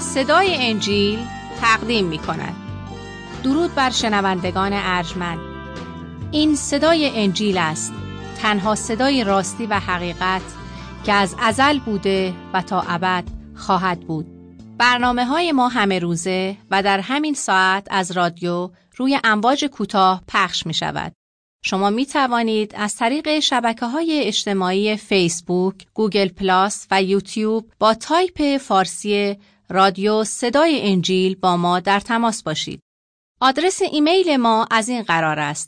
صدای انجیل تقدیم می کند. درود بر شنوندگان ارجمند. این صدای انجیل است، تنها صدای راستی و حقیقت که از ازل بوده و تا ابد خواهد بود. برنامه‌های ما همه روزه و در همین ساعت از رادیو روی امواج کوتاه پخش می شود. شما می توانید از طریق شبکه‌های اجتماعی فیسبوک، گوگل پلاس و یوتیوب با تایپ فارسی رادیو صدای انجیل با ما در تماس باشید. آدرس ایمیل ما از این قرار است: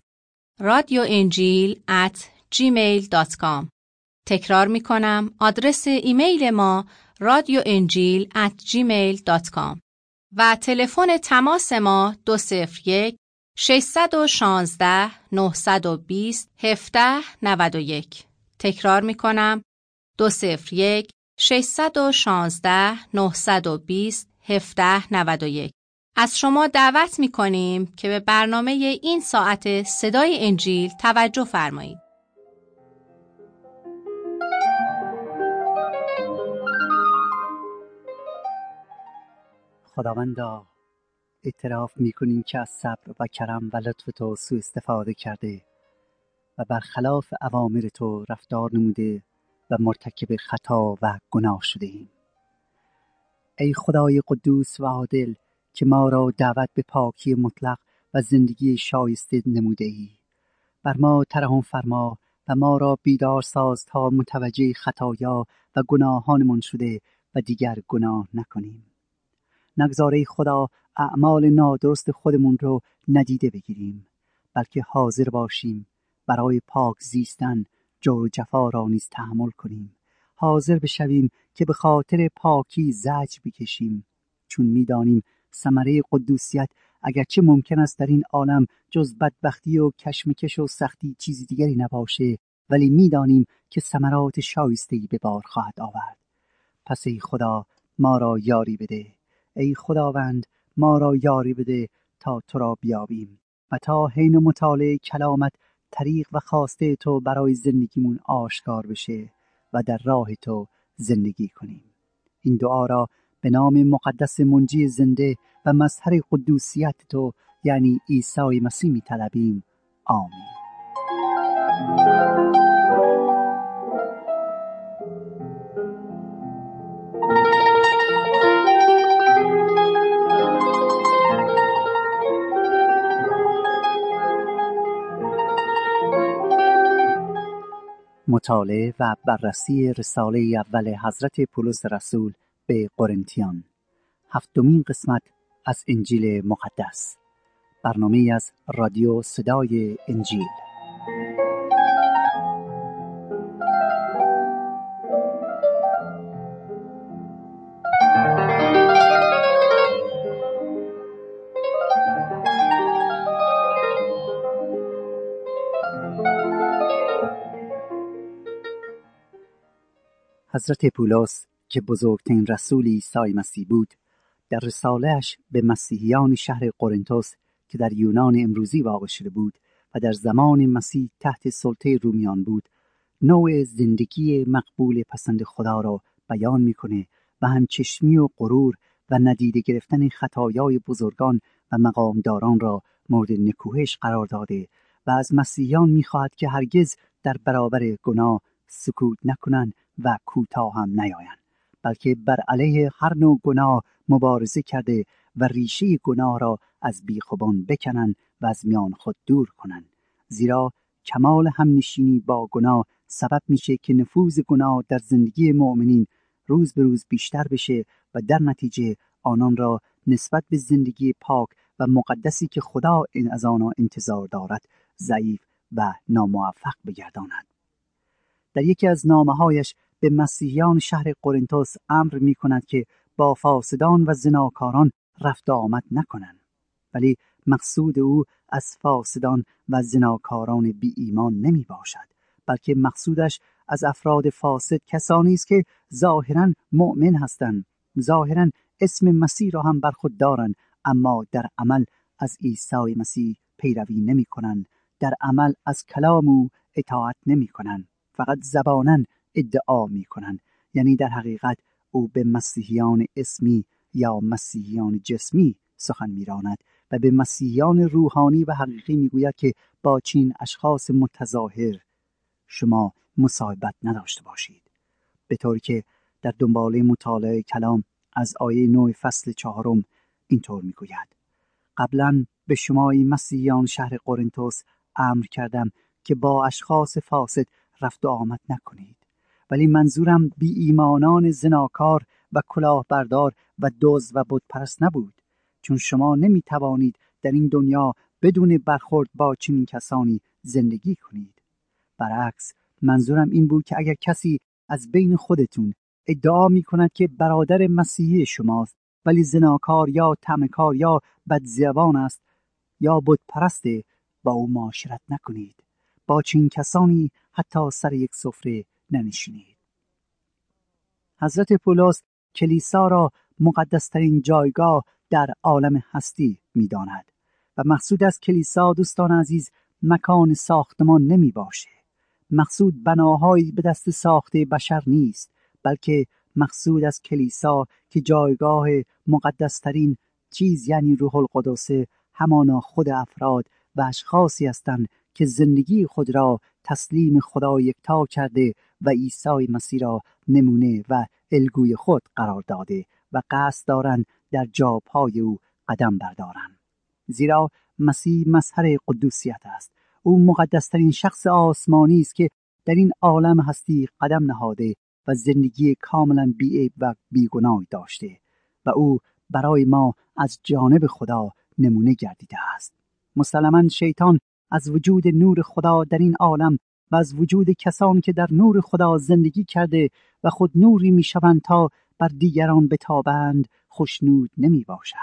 radioenjil@gmail.com. تکرار می کنم، آدرس ایمیل ما radioenjil@gmail.com و تلفن تماس ما 201 616 920 1791. تکرار می کنم، 201 616 920 1791. از شما دعوت می کنیم که به برنامه این ساعت صدای انجیل توجه فرمایید. خداوندا، اعتراف می‌کنیم که از صبر و کرم و لطف تو سوء استفاده کرده و برخلاف اوامر تو رفتار نموده و مرتکب خطا و گناه شده ایم. ای خدای قدوس و عادل که ما را دعوت به پاکی مطلق و زندگی شایسته نموده ای، بر ما ترحم فرما و ما را بیدار ساز تا متوجه خطایا و گناهانمان شده و دیگر گناه نکنیم. نگذار ای خدا اعمال نادرست خودمون رو ندیده بگیریم، بلکه حاضر باشیم برای پاک زیستن جور و جفا را نیز تحمل کنیم. حاضر بشویم که به خاطر پاکی زجر بکشیم، چون می‌دانیم ثمره قدوسیت اگرچه ممکن است در این عالم جز بدبختی و کشمکش و سختی چیزی دیگری نباشه، ولی می‌دانیم که ثمرات شایسته‌ای به بار خواهد آورد. پس ای خدا ما را یاری بده، ای خداوند ما را یاری بده تا تو را بیابیم و تا حین مطالعه کلامت طریق و خواسته تو برای زندگیمون آشکار بشه و در راه تو زندگی کنیم. این دعا را به نام مقدس منجی زنده و مظهر قدوسیت تو یعنی عیسی مسیح می‌طلبیم. آمین. مطالعه و بررسی رساله اول حضرت پولس رسول به قرنتیان، 7مین قسمت از انجیل مقدس. برنامه از رادیو صدای انجیل. حضرت پولس که بزرگترین رسول عیسی مسیح بود، در رساله‌اش به مسیحیان شهر قرنتوس که در یونان امروزی واقع شده بود و در زمان مسیح تحت سلطه رومیان بود، نوع زندگی مقبول پسند خدا را بیان می‌کنه و همچشمی و غرور و ندیده گرفتن خطایای بزرگان و مقامداران را مورد نکوهش قرار داده و از مسیحیان می‌خواهد که هرگز در برابر گناه سکوت نکنند و کوتاه هم نیایند، بلکه بر علیه هر نوع گناه مبارزه کرده و ریشه گناه را از بیخوبان بکنند و از میان خود دور کنند، زیرا کمال همنشینی با گناه سبب میشه که نفوذ گناه در زندگی مؤمنین روز به روز بیشتر بشه و در نتیجه آنان را نسبت به زندگی پاک و مقدسی که خدا از آنها انتظار دارد ضعیف و ناموفق بگرداند. در یکی از نامه‌هایش به مسیحیان شهر قرنتوس امر می‌کند که با فاسدان و زناکاران رفت و آمد نکنند، ولی مقصود او از فاسدان و زناکاران بی ایمان نمی باشد، بلکه مقصودش از افراد فاسد کسانی است که ظاهراً مؤمن هستند، ظاهراً اسم مسیح را هم بر خود دارند، اما در عمل از عیسی مسیح پیروی نمی کنند، در عمل از کلام او اطاعت نمی کنند، فقط زباناً ادعا می کنند. یعنی در حقیقت او به مسیحیان اسمی یا مسیحیان جسمی سخن می‌راند و به مسیحیان روحانی و حقیقی میگوید که با چین اشخاص متظاهر شما مصاحبت نداشته باشید، به طوری که در دنباله مطالعه کلام از آیه 9 فصل 4 اینطور میگوید: قبلا به شمای مسیحیان شهر قرنتس امر کردم که با اشخاص فاسد رفت و آمد نکنید، ولی منظورم بی ایمانان زناکار و کلاهبردار و دزد و بتپرست نبود، چون شما نمی توانید در این دنیا بدون برخورد با چنین کسانی زندگی کنید. برعکس منظورم این بود که اگر کسی از بین خودتون ادعا می کند که برادر مسیحی شماست ولی زناکار یا طعنه‌کار یا بدزبان است یا بتپرسته، با او معاشرت نکنید. با چنین کسانی حتی سر یک سفره ننشینید. حضرت پولس کلیسا را مقدسترین جایگاه در عالم هستی می‌داند و مقصود از کلیسا دوستان عزیز مکان ساختمان نمی باشه. مقصود بناهایی به دست ساخته بشر نیست، بلکه مقصود از کلیسا که جایگاه مقدسترین چیز یعنی روح القدس همانا خود افراد و اشخاصی هستند که زندگی خود را تسلیم خدا یکتا کرده و عیسی مسیح را نمونه و الگوی خود قرار داده و قصد دارند در جاپای او قدم بردارند. زیرا مسیح مظهر قدوسیت است. او مقدسترین شخص آسمانی است که در این عالم هستی قدم نهاده و زندگی کاملا بی‌عیب و بیگناه داشته و او برای ما از جانب خدا نمونه گردیده است. مسلماً شیطان از وجود نور خدا در این عالم و از وجود کسانی که در نور خدا زندگی کرده و خود نوری میشوند تا بر دیگران بتابند خوشنود نمی باشد.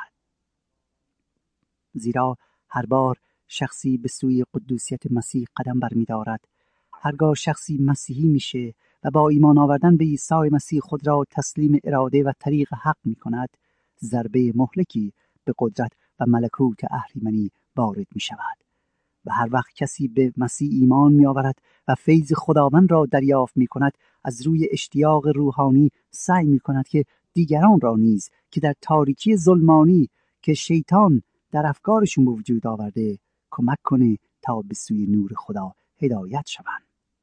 زیرا هر بار شخصی به سوی قدوسیت مسیح قدم برمی‌دارد، هرگاه شخصی مسیحی میشه و با ایمان آوردن به عیسی مسیح خود را تسلیم اراده و طریق حق می‌کند، ضربه مهلکی به قدرت و ملکوت اهریمنی وارد می‌شود. و هر وقت کسی به مسیح ایمان می‌آورد و فیض خداوند را دریافت می‌کند، از روی اشتیاق روحانی سعی می‌کند که دیگران را نیز که در تاریکی ظلمانی که شیطان در افکارشون به وجود آورده کمک کنه تا به سوی نور خدا هدایت شوند.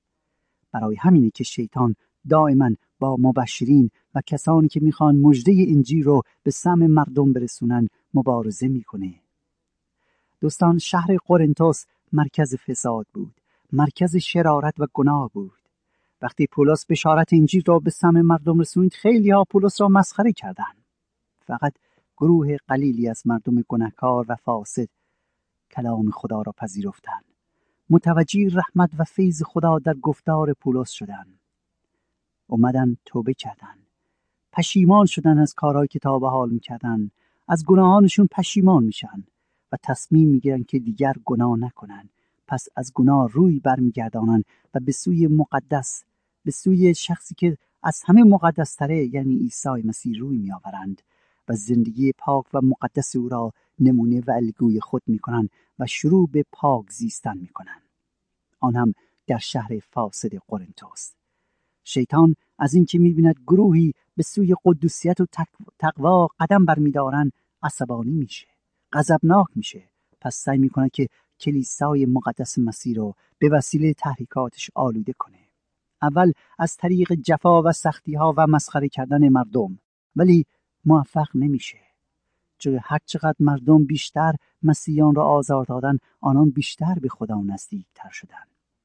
برای همینه که شیطان دائما با مبشرین و کسانی که میخوان مژده انجیل رو به سمع مردم برسونن مبارزه میکنه. دوستان، شهر قرنتس مرکز فساد بود، مرکز شرارت و گناه بود. وقتی پولس بشارت انجیل را به سمع مردم رسوند، خیلی ها پولس را مسخره کردند. فقط گروه قلیلی از مردم گناهکار و فاسد کلام خدا را پذیرفتند. متوجه رحمت و فیض خدا در گفتار پولس شدند. اومدن توبه کردند. پشیمان شدن از کارهایی که تا به حال میکردن. از گناهانشون پشیمان میشن و تصمیم میگیرن که دیگر گناه نکنن. پس از گناه روی برمیگردانن و به سوی مقدس، به سوی شخصی که از همه مقدستره یعنی عیسی مسیح روی میآورند و زندگی پاک و مقدس او را نمونه و الگوی خود میکنن و شروع به پاک زیستن میکنن. آن هم در شهر فاسد قرنتس. شیطان از اینکه میبیند گروهی به سوی قدوسیت و تقوا قدم برمیدارن عصبانی میشه، غضبناک میشه. پس سعی میکنه که کلیسای مقدس مسیح رو به وسیله تحریکاتش آلوده کنه. اول از طریق جفا و سختی ها و مسخره کردن مردم، ولی موفق نمیشه. چون هر چقدر مردم بیشتر مسیحیان را آزار دادن، آنان بیشتر به خدا نزدیکتر شدن.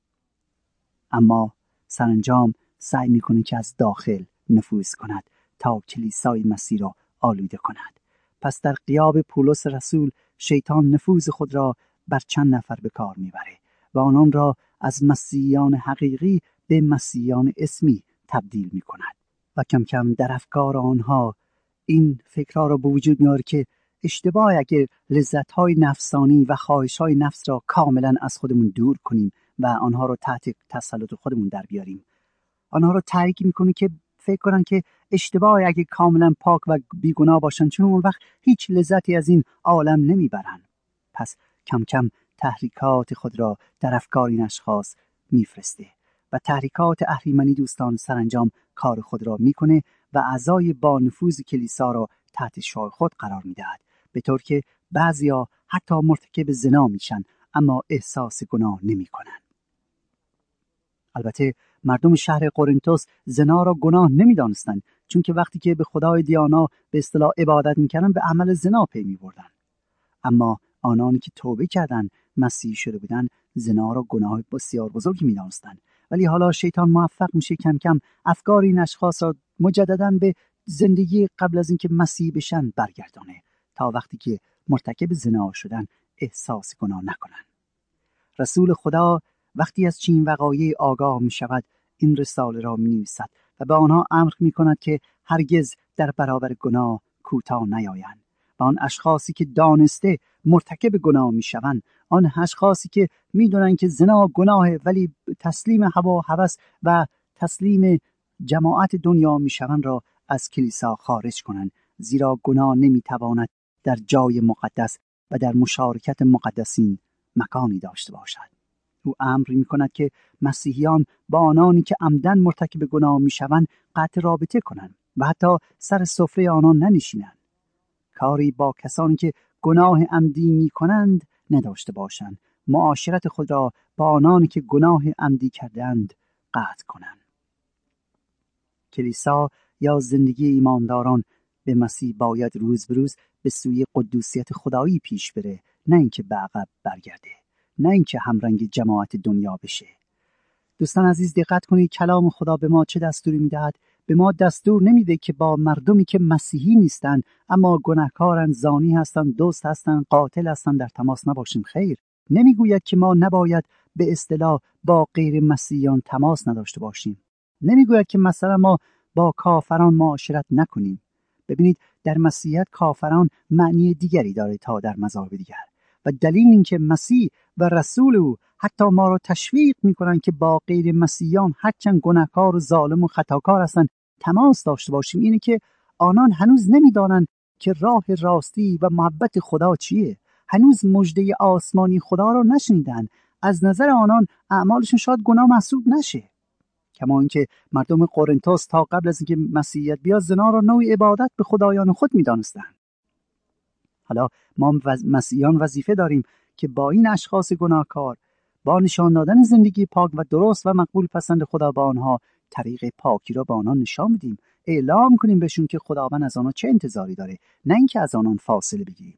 اما سرانجام سعی میکنه که از داخل نفوذ کند تا کلیسای مسیح را آلوده کند. پس در غیاب پولس رسول شیطان نفوذ خود را بر چند نفر به کار میبره و آنان را از مسیحیان حقیقی به مسیحیان اسمی تبدیل میکند و کم کم در افکار آنها این فکرها را به وجود میاره که اشتباه اگر لذت‌های نفسانی و خواهش‌های نفس را کاملا از خودمون دور کنیم و آنها را تحت تسلط خودمون در بیاریم. آنها را تحریک میکنه که فکر کنن که اشتباه اگه کاملا پاک و بیگناه باشن، چون اون وقت هیچ لذتی از این عالم نمیبرن. پس کم کم تحریکات خود را در افکار این اشخاص میفرسته و تحریکات اهریمنی دوستان سرانجام کار خود را میکنه و اعضای با نفوذ کلیسا را تحت شعاع خود قرار می‌دهد، به طور که بعضیا حتی مرتکب زنا میشن اما احساس گناه نمی‌کنند. البته مردم شهر قرنتوس زنا را گناه نمی‌دانستند، چون که وقتی که به خدای دیانا به اصطلاح عبادت می‌کردند به عمل زنا پی می‌بردند. اما آنانی که توبه کردند، مسیحی شده بودند، زنا را گناه بسیار بزرگی می‌دانستند. ولی حالا شیطان موفق میشه کم کم افکار این اشخاص را مجدداً به زندگی قبل از اینکه مسیحی بشن برگردانه، تا وقتی که مرتکب زنا شدن احساس گناه نکنند. رسول خدا وقتی از چنین وقایع آگاه می شود، این رساله را می نویسد و به آنها امر می کند که هرگز در برابر گناه کوتاه نیایند. و آن اشخاصی که دانسته مرتکب گناه می شوند، آن اشخاصی که می دونن که زنا گناهه ولی تسلیم هوا و هوس و تسلیم جماعت دنیا می شوند، را از کلیسا خارج کنند، زیرا گناه نمی تواند در جای مقدس و در مشارکت مقدسین مکانی داشته باشد. او امر می کند که مسیحیان با آنانی که عمدن مرتکب گناه می شوند قطع رابطه کنند و حتی سر سفره آنان ننشینند. کاری با کسانی که گناه عمدی می کنند نداشته باشند. معاشرت خود را با آنانی که گناه عمدی کردند قطع کنند. کلیسا یا زندگی ایمانداران به مسیح باید روز به روز به سوی قدوسیت خدایی پیش بره، نه اینکه به عقب برگرده، نه اینکه همرنگ جماعت دنیا بشه. دوستان عزیز، دقت کنید کلام خدا به ما چه دستوری میدهد. به ما دستور نمیده که با مردمی که مسیحی نیستن اما گناهکارن، زانی هستن، دزد هستن، قاتل هستن در تماس نباشیم. خیر، نمیگوید که ما نباید به اصطلاح با غیر مسیحیان تماس نداشته باشیم. نمیگوید که مثلا ما با کافران معاشرت نکنیم. ببینید، در مسیحیت کافران معنی دیگری داره تا در مذاهب دیگر، و دلیل این که مسیح و رسول او حتی ما را تشویق میکنن که با غیر مسیحیان هرچند گناهکار و ظالم و خطاکار هستند تماس داشته باشیم، اینه که آنان هنوز نمیدانند که راه راستی و محبت خدا چیه. هنوز مژده آسمانی خدا را نشنیدند. از نظر آنان اعمالشون شاید گناه محسوب نشه. کما اینکه مردم قرنتوس تا قبل از اینکه مسیحیت بیاد زنا را نوعی عبادت به خدایان خود میدانستند. حالا ما مسیحیان وظیفه داریم که با این اشخاص گناهکار، با نشان دادن زندگی پاک و درست و مقبول پسند خدا، با آنها طریق پاکی را به آنان نشان بدیم، اعلام کنیم بهشون که خداوند از آنها چه انتظاری داره، نه اینکه از آنان فاصله بگیریم.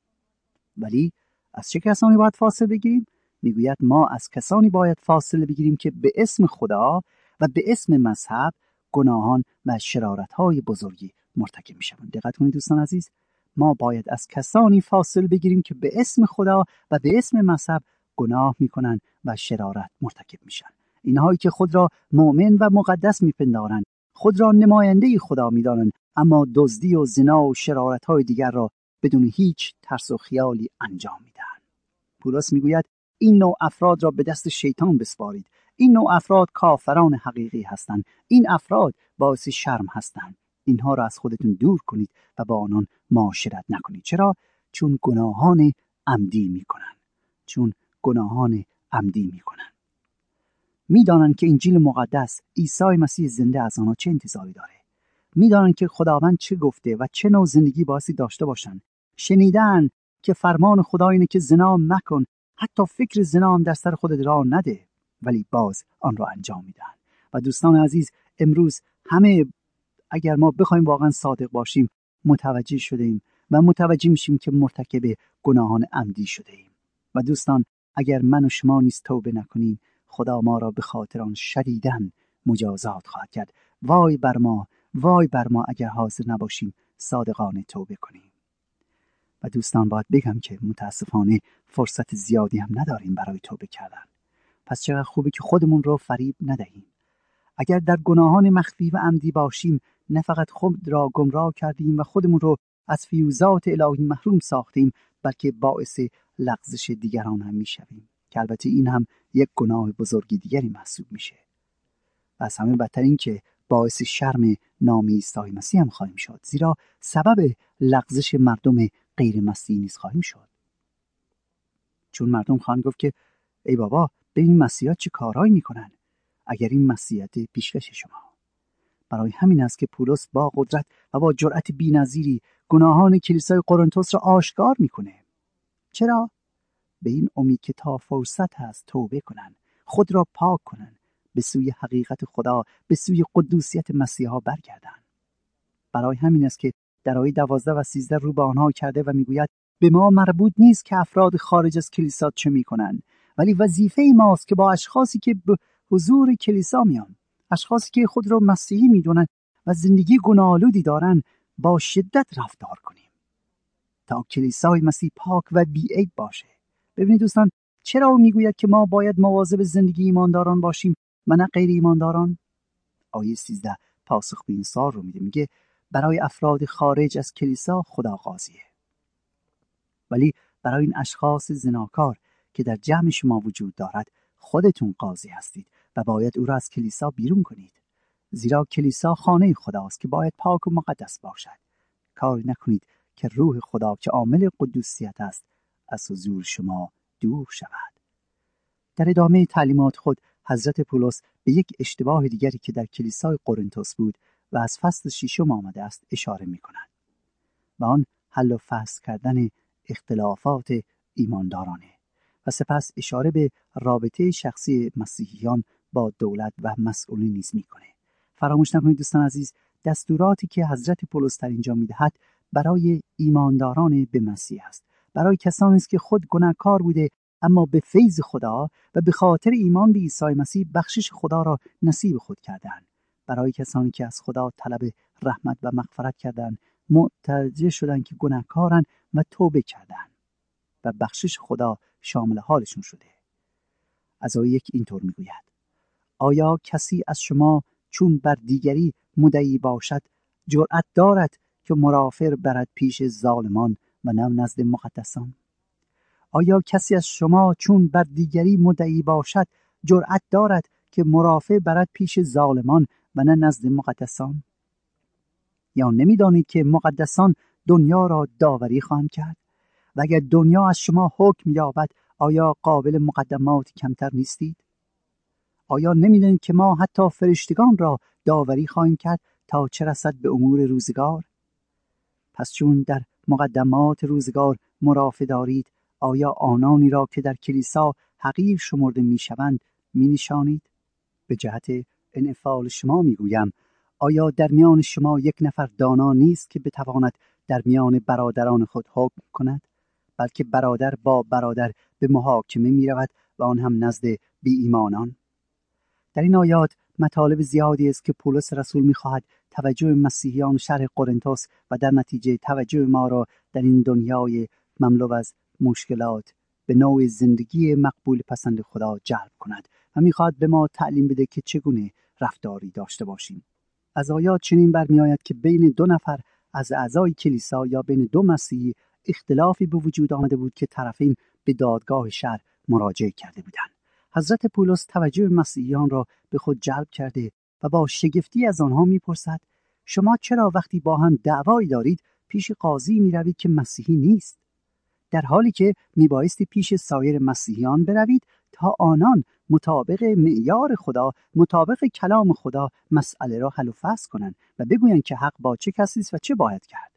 ولی از چه کسانی باید فاصله بگیریم؟ میگوید ما از کسانی باید فاصله بگیریم که به اسم خدا و به اسم مذهب گناهان و شرارت‌های بزرگی مرتکب میشوند. دقت کنید دوستان عزیز، ما باید از کسانی فاصله بگیریم که به اسم خدا و به اسم مذهب گناه میکنن و شرارت مرتکب میشن. اینهایی که خود را مؤمن و مقدس میپندارند، خود را نماینده خدا میدانند، اما دزدی و زنا و شرارت‌های دیگر را بدون هیچ ترس و خیالی انجام میدهند. پولس میگوید این نوع افراد را به دست شیطان بسپارید. این نوع افراد کافران حقیقی هستند. این افراد باعث شرم هستند. اینها را از خودتون دور کنید و با آنان معاشرت نکنید. چرا؟ چون گناهان عمدی میکنن. چون گناهان عمدی میکنن. میدانن که انجیل مقدس عیسی مسیح زنده از آنها چه انتظاری داره. میدانن که خداوند چه گفته و چه نوع زندگی بایستی داشته باشن. شنیدن که فرمان خدا اینه که زنا مکن، حتی فکر زنا هم در سر خودت راه نده، ولی باز آن را انجام میدن. و دوستان عزیز، امروز همه اگر ما بخوایم واقعا صادق باشیم متوجه شده ایم و متوجه میشیم که مرتکب گناهان عمدی شده ایم. و دوستان، اگر من و شما نیز توبه نکنیم، خدا ما را به خاطر آن شدیداً مجازات خواهد کرد. وای بر ما، وای بر ما اگر حاضر نباشیم صادقانه توبه کنیم. و دوستان، باید بگم که متاسفانه فرصت زیادی هم نداریم برای توبه کردن. پس چقدر خوبه که خودمون رو فریب ندهیم. اگر در گناهان مخفی و عمدی باشیم، نه فقط خود را گمراه کردیم و خودمون رو از فیوزات الهی محروم ساختیم، بلکه باعث لغزش دیگران هم میشویم، که البته این هم یک گناه بزرگی دیگری محسوب میشه. و از همه بدتر این که باعث شرم نام عیسی مسیح هم خواهیم شد، زیرا سبب لغزش مردم غیر مسیحی نیز خواهیم شد. چون مردم خواهند گفت که ای بابا، ببین مسیحا چه کارهایی میکنن، اگر این مسیحیت پیشکش شما. برای همین است که پولس با قدرت و با جرأت بی‌نظیری گناهان کلیسای قرنتس را آشکار میکنه. چرا؟ به این امید که تا فرصت هست توبه کنن، خود را پاک کنن، به سوی حقیقت خدا، به سوی قدوسیت مسیحا برگردن. برای همین است که در آیه 12 و 13 رو به آنها کرده و میگوید به ما مربوط نیست که افراد خارج از کلیسا چه میکنن، ولی وظیفه ماست که با اشخاصی که به حضور کلیسا میان، اشخاصی که خود را مسیحی میدونن و زندگی گناه‌آلودی دارن، با شدت رفتار کنیم تا کلیسای مسیح پاک و بی‌عیب باشه. ببینید دوستان، چرا او میگوید که ما باید مواظب زندگی ایمانداران باشیم و نه غیر ایمانداران؟ آیه 13 پاسخ به این سوال رو میده. میگه برای افراد خارج از کلیسا خدا قاضیه، ولی برای این اشخاص زناکار که در جمع شما وجود دارد خودتون قاضی هستید و باید او را از کلیسا بیرون کنید، زیرا کلیسا خانه خداست که باید پاک و مقدس باشد. کاری نکنید که روح خدا که عامل قدوسیت است از حضور شما دور شود. در ادامه تعلیمات خود حضرت پولس به یک اشتباه دیگری که در کلیسای قرنتس بود و از فصل 6 آمده است اشاره می‌کند و آن حل و فصل کردن اختلافات ایماندارانه و سپس اشاره به رابطه شخصی مسیحیان با دولت و مسئولین نیز می‌کند. فراموش نکنید دوستان عزیز، دستوراتی که حضرت پولس در اینجا می‌دهد برای ایمانداران به مسیح است، برای کسانی است که خود گناهکار بوده اما به فیض خدا و به خاطر ایمان به عیسی مسیح بخشش خدا را نصیب خود کردند، برای کسانی که از خدا طلب رحمت و مغفرت کردند، متوجه شدند که گناهکارند و توبه کردند و بخشش خدا شامل حالشون شده. از آیه 1 اینطور میگوید: آیا کسی از شما چون بر دیگری مدعی باشد جرأت دارد که مرافع برد پیش ظالمان و نه نزد مقدسان؟ آیا کسی از شما چون بر دیگری مدعی باشد جرأت دارد که مرافع برد پیش ظالمان و نه نزد مقدسان؟ یا نمی‌دانید که مقدسان دنیا را داوری خواهند کرد؟ و اگر دنیا از شما حکم یابد آیا قابل مقدمات کمتر نیستید؟ آیا نمی‌دانید که ما حتی فرشتگان را داوری خواهیم کرد تا چه رسد به امور روزگار؟ پس چون در مقدمات روزگار مرافع دارید، آیا آنانی را که در کلیسا حقیر شمرده میشوند مینشانید؟ به جهت انفعال شما میگویم، آیا در میان شما یک نفر دانا نیست که بتواند در میان برادران خود حکم کند؟ بلکه برادر با برادر به محاکمه میرود و آن هم نزد بی ایمانان. در این آیات مطالب زیادی است که پولس رسول میخواهد توجه مسیحیان شهر قرنتس و در نتیجه توجه ما را در این دنیای مملو از مشکلات به نوع زندگی مقبول پسند خدا جلب کند و میخواهد به ما تعلیم بده که چگونه رفتاری داشته باشیم. از آیات چنین برمیآید که بین دو نفر از اعضای کلیسا یا بین دو مسیحی اختلافی به وجود آمده بود که طرفین به دادگاه شهر مراجعه کرده بودند. حضرت پولس توجه مسیحیان را به خود جلب کرده و با شگفتی از آنها میپرسد: شما چرا وقتی با هم دعوایی دارید پیش قاضی میروید که مسیحی نیست، در حالی که میبایستی پیش سایر مسیحیان بروید تا آنان مطابق معیار خدا، مطابق کلام خدا مسئله را حل و فصل کنند و بگویند که حق با چه کسی است و چه باید کرد،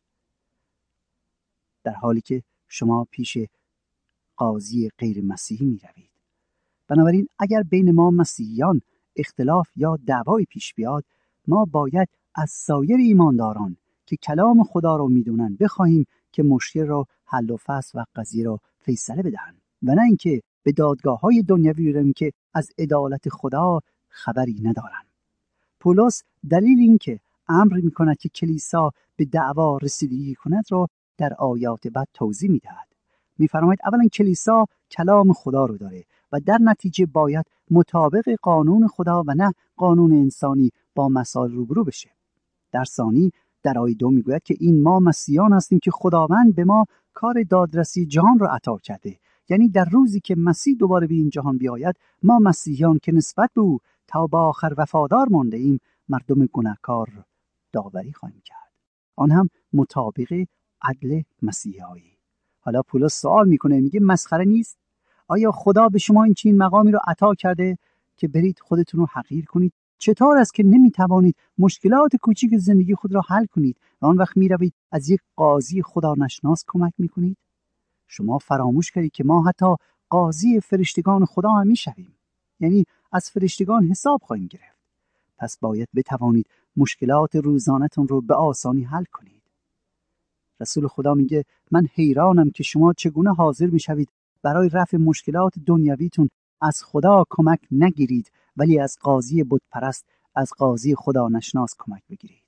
در حالی که شما پیش قاضی غیر مسیحی میروید. بنابراین اگر بین ما مسیحیان اختلاف یا دعوایی پیش بیاد، ما باید از سایر ایمانداران که کلام خدا را میدونن بخواهیم که مشکل را حل و فصل و قضیه را فیصله بدهند و نه اینکه به دادگاه‌های دنیوی برویم که از عدالت خدا خبری ندارند. پولس دلیل این که امر می‌کند که کلیسا به دعوا رسیدگی کند را در آیات بعد توضیح می‌دهد. می‌فرماید اولا کلیسا کلام خدا رو داره و در نتیجه باید مطابق قانون خدا و نه قانون انسانی با مسائل روبرو بشه. در ثانی در آیه 2 میگوید که این ما مسیحیان هستیم که خداوند به ما کار دادرسی جهان را عطا کرده، یعنی در روزی که مسیح دوباره به این جهان بیاید، ما مسیحیان که نسبت به او تا به آخر وفادار مانده ایم مردم گناهکار را داوری خواهیم کرد، آن هم مطابق عدل مسیحایی. حالا پولس سوال میکنه، میگه مسخره نیست؟ آیا خدا به شما این چنین مقامی رو عطا کرده که برید خودتون رو حقیر کنید، چطور است که نمیتوانید مشکلات کوچیک زندگی خود را حل کنید و آن وقت میروید از یک قاضی خدا نشناس کمک میکنید؟ شما فراموش کردید که ما حتی قاضی فرشتگان خدا هم میشویم، یعنی از فرشتگان حساب خواهیم گرفت. پس باید بتوانید مشکلات روزانه‌تون رو به آسانی حل کنید. رسول خدا میگه من حیرانم که شما چگونه حاضر میشوید برای رفع مشکلات دنیویتون از خدا کمک نگیرید ولی از قاضی بت پرست، از قاضی خدا نشناس کمک بگیرید.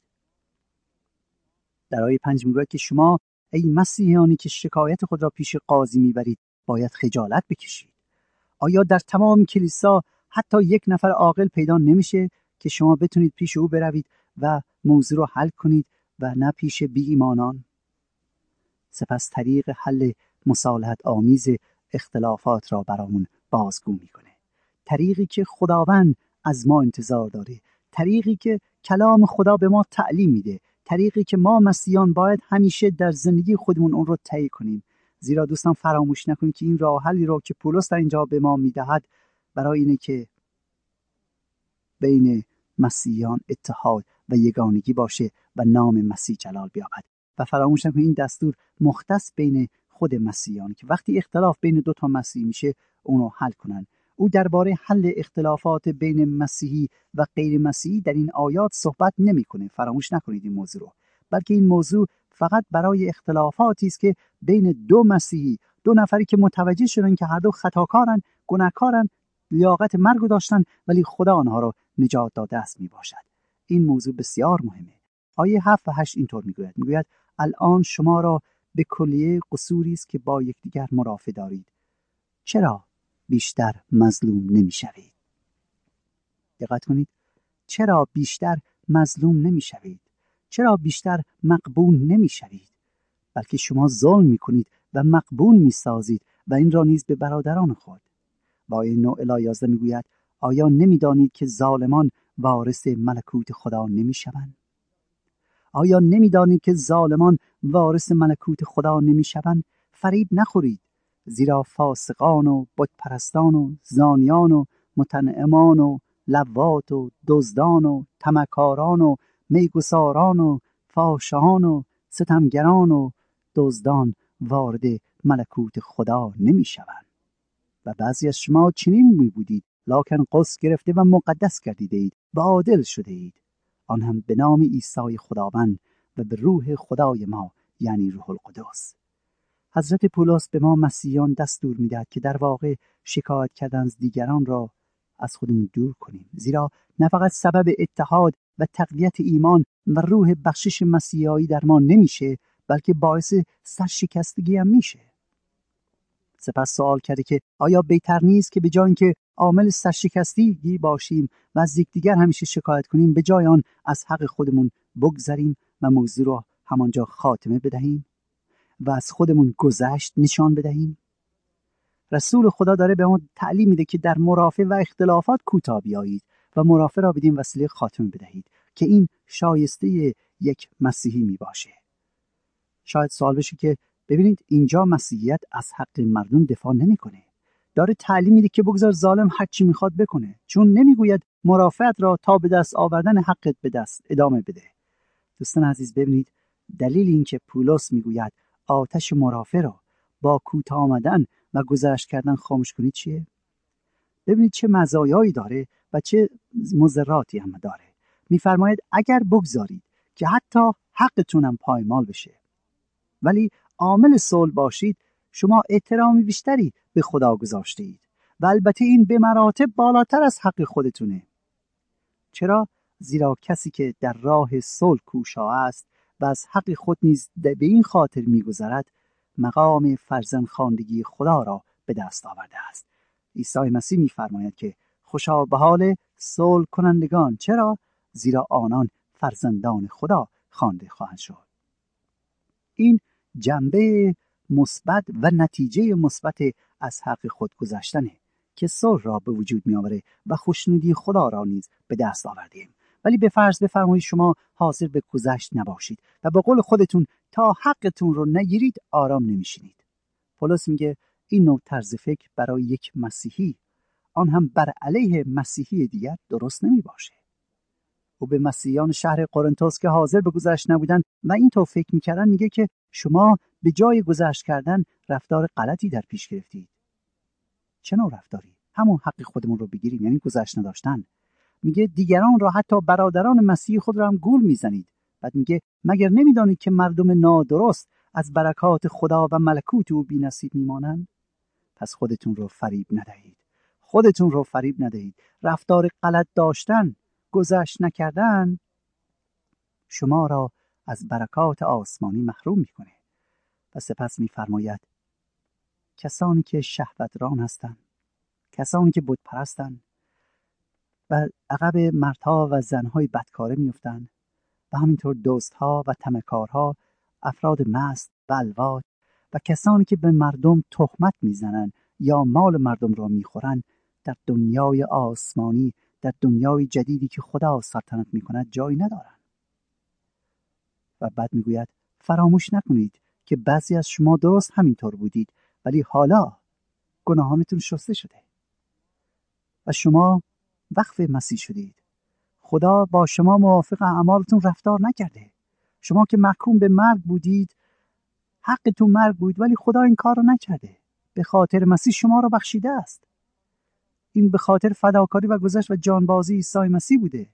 در آیه 5 میگه که شما ای مسیحیانی که شکایت خود را پیش قاضی میبرید باید خجالت بکشید. آیا در تمام کلیسا حتی یک نفر عاقل پیدا نمیشه که شما بتونید پیش او بروید و موضوع رو حل کنید و نه پیش بی ایمانان؟ سپس طریق حل مصالحت آمیز اختلافات را برامون بازگو میکنه. طریقی که خداوند از ما انتظار داره، طریقی که کلام خدا به ما تعلیم میده، طریقی که ما مسیحیان باید همیشه در زندگی خودمون اون رو طی کنیم. زیرا دوستان فراموش نکنید که این راه حلی رو که پولس در اینجا به ما میدهد برای اینه که بین مسیحیان اتحاد و یگانگی باشه و نام مسیح جلال بیابد. و فراموش نکنید این دستور مختص بین خود مسیحیان که وقتی اختلاف بین دو تا مسیحی میشه اونو حل کنن. او درباره حل اختلافات بین مسیحی و غیر مسیحی در این آیات صحبت نمیکنه. فراموش نکنید این موضوع رو، بلکه این موضوع فقط برای اختلافاتی است که بین دو مسیحی، دو نفری که متوجه شدن که هر دو خطاکارن، گناهکارن، لیاقت مرگ داشتن ولی خدا آنها را نجات داده است میباشد. این موضوع بسیار مهمه. آیه 7 و 8 اینطور میگوید الان شما را به کلیه قصوری است که با یکدیگر مرافع دارید. چرا بیشتر مظلوم نمیشوید؟ دقت کنید. چرا بیشتر مظلوم نمیشوید؟ چرا بیشتر مغبون نمیشوید؟ بلکه شما ظلم میکنید و مغبون میسازید و این را نیز به برادران خود. و آیه 9 الی 11 میگوید آیا نمیدانید که ظالمان وارث ملکوت خدا نمیشوند؟ آیا نمیدانید که ظالمان وارث ملکوت خدا نمیشوند؟ فریب نخورید، زیرا فاسقان و بت پرستان و زانیان و متنعمان و لواط و دزدان و طمعکاران و میگساران و فاحشان و ستمگران و دزدان وارد ملکوت خدا نمیشوند. و بعضی از شما چنین می بودید، لکن قصد گرفته و مقدس گردیده اید و عادل شده اید، آن هم به نام عیسی خداوند و به روح خدای ما یعنی روح القدس. حضرت پولس به ما مسیحیان دستور میدهد که در واقع شکایت کردن از دیگران را از خودمون دور کنیم، زیرا نه فقط سبب اتحاد و تقویت ایمان و روح بخشش مسیحایی در ما نمیشه، بلکه باعث سرشکستگی هم میشه. سپس سوال کرده که آیا بهتر نیست که به جای اینکه عامل سرشکستگی باشیم و از یکدیگر همیشه شکایت کنیم، به جای آن از حق خودمون بگذریم و موضوع را همانجا خاتمه بدهیم و از خودمون گذشت نشان بدهیم؟ رسول خدا داره به ما تعلیم میده که در مرافعه و اختلافات کوتاه بیایید و مرافعه را بدین وسیله خاتمه بدهید که این شایسته یک مسیحی می باشه. شاید سوال بشه که ببینید اینجا مسیحیت از حق مردم دفاع نمیکنه. داره تعلیم میده که بگذار ظالم هر چی میخواد بکنه، چون نمیگوید مرافعت را تا به دست آوردن حقت به دست ادامه بده. دوستان عزیز، ببینید دلیل این که پولس میگوید آتش مرافعه را با کوتاه آمدن و گذشت کردن خاموش کنید چیه؟ ببینید چه مزایایی داره و چه مضراتی هم داره. میفرماید اگر بگذارید که حتی حقتونم پایمال بشه ولی عامل صلح باشید، شما احترامی بیشتری به خدا گذاشته اید و البته این به مراتب بالاتر از حق خودتونه. چرا؟ زیرا کسی که در راه صلح کوشا است و از حق خود نیز به این خاطر میگذرد، مقام فرزندخواندگی خدا را به دست آورده است. عیسی مسیح میفرماید که خوشا به حال صلح کنندگان، چرا؟ زیرا آنان فرزندان خدا خوانده خواهند شد. این جنبه مثبت و نتیجه مثبت از حق خود گذشتنه که صلح را به وجود می آوره و خوشنودی خدا را نیز به دست آوردیم. ولی به فرض بفرمایید شما حاضر به گذشت نباشید و به قول خودتون تا حقتون رو نگیرید آرام نمیشینید. پولس میگه این نوع طرز فکر برای یک مسیحی، آن هم بر علیه مسیحی دیگر، درست نمی باشه. و به مسیحیان شهر قرنتوس که حاضر به گذشت نبودن و اینطور فکر میکردن میگه که شما به جای گذشت کردن رفتار غلطی در پیش گرفتید. چه نوع رفتاری؟ همون حق خودمون رو بگیریم، یعنی گذشت نداشتن. میگه دیگران را، حتی برادران مسیحی خود را هم گول میزنید. بعد میگه مگر نمیدانید که مردم نادرست از برکات خدا و ملکوت او بی‌نصیب میمانند؟ پس خودتون رو فریب ندهید. خودتون رو فریب ندهید. رفتار غلط داشتن، گذشت نکردن شما را از برکات آسمانی محروم میکنه. و سپس میفرماید کسانی که شهوتران هستند، کسانی که بت پرستند و عقب مردها و زنهای بدکاره میفتند و همینطور دزدها و طمعکارها، افراد مست و الوات و کسانی که به مردم تهمت میزنند یا مال مردم را میخورند، در دنیای آسمانی، در دنیای جدیدی که خدا سلطنت میکند جایی ندارند. و بعد میگوید فراموش نکنید که بعضی از شما درست همینطور بودید، ولی حالا گناهانتون شسته شده و شما وقف مسیح شدید. خدا با شما موافق اعمالتون رفتار نکرده. شما که محکوم به مرگ بودید، حقتون مرگ بود، ولی خدا این کار رو نکرده. به خاطر مسیح شما رو بخشیده است. این به خاطر فداکاری و گذشت و جانبازی عیسی مسیح بوده.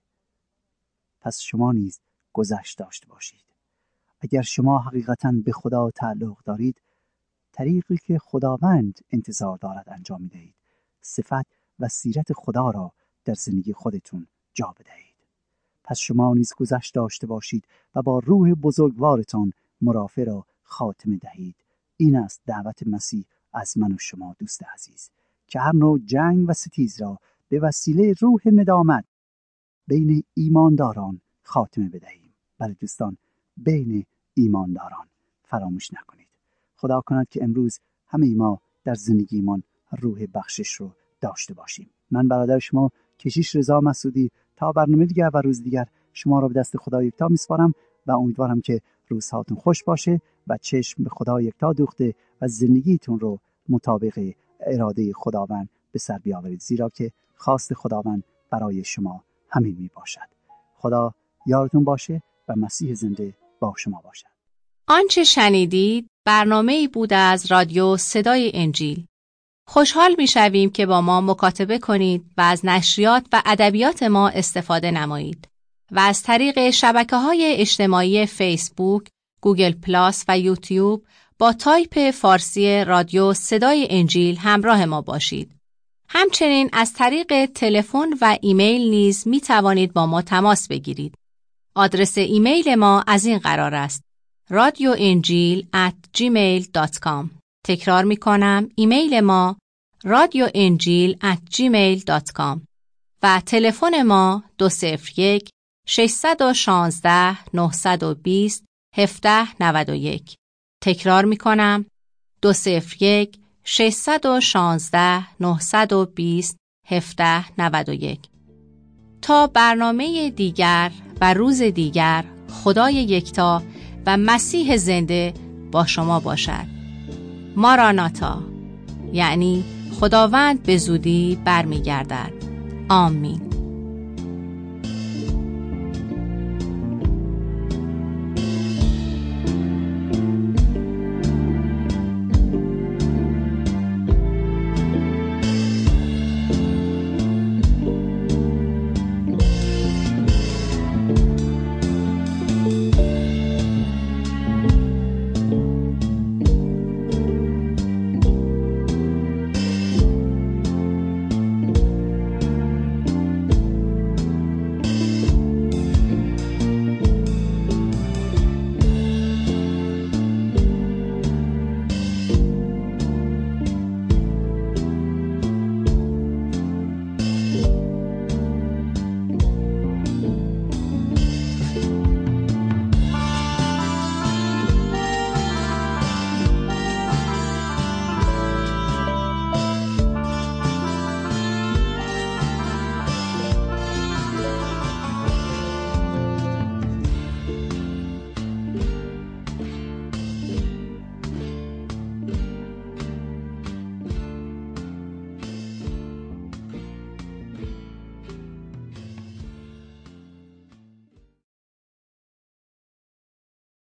پس شما نیز گذشت داشته باشید. اگر شما حقیقتاً به خدا تعلق دارید، طریقی که خداوند انتظار دارد انجام می‌دهید. صفت و سیرت خدا را در زندگی خودتون جا بدهید. پس شما نیز گذشت داشته باشید و با روح بزرگوارتان مرافع را خاتمه دهید. این است دعوت مسیح از من و شما دوست عزیز، که هر نوع جنگ و ستیز را به وسیله روح ندامت بین ایمانداران خاتمه بدهیم. بله دوستان، بین ایمانداران. فراموش نکنید. خدا کند که امروز همه ما در زندگیمان روح بخشش رو داشته باشیم. من برادر شما کشیش رضا مسعودی تا برنامه دیگر و روز دیگر شما را به دست خدا یکتا میسپارم و امیدوارم که روزهاتون خوش باشه و چشم به خدا یکتا دوخته و زندگیتون رو مطابق اراده خداوند به سر بیاورید، زیرا که خواست خداوند برای شما همین می باشد. خدا یارتون باشه و مسیح زنده با شما باشد. آنچه شنیدید برنامه‌ای بود از رادیو صدای انجیل. خوشحال می‌شویم که با ما مکاتبه کنید و از نشریات و ادبیات ما استفاده نمایید و از طریق شبکه‌های اجتماعی فیسبوک، گوگل پلاس و یوتیوب با تایپ فارسی رادیو صدای انجیل همراه ما باشید. همچنین از طریق تلفن و ایمیل نیز می توانید با ما تماس بگیرید. آدرس ایمیل ما از این قرار است: radioenjil@gmail.com. تکرار می کنم، ایمیل ما radioenjil@gmail.com و تلفن ما 201 616 920 1791. تکرار می کنم، 201 616 920 1791. تا برنامه دیگر و روز دیگر، خدای یکتا و مسیح زنده با شما باشد. ماراناتا، یعنی خداوند به زودی برمیگردد. آمین.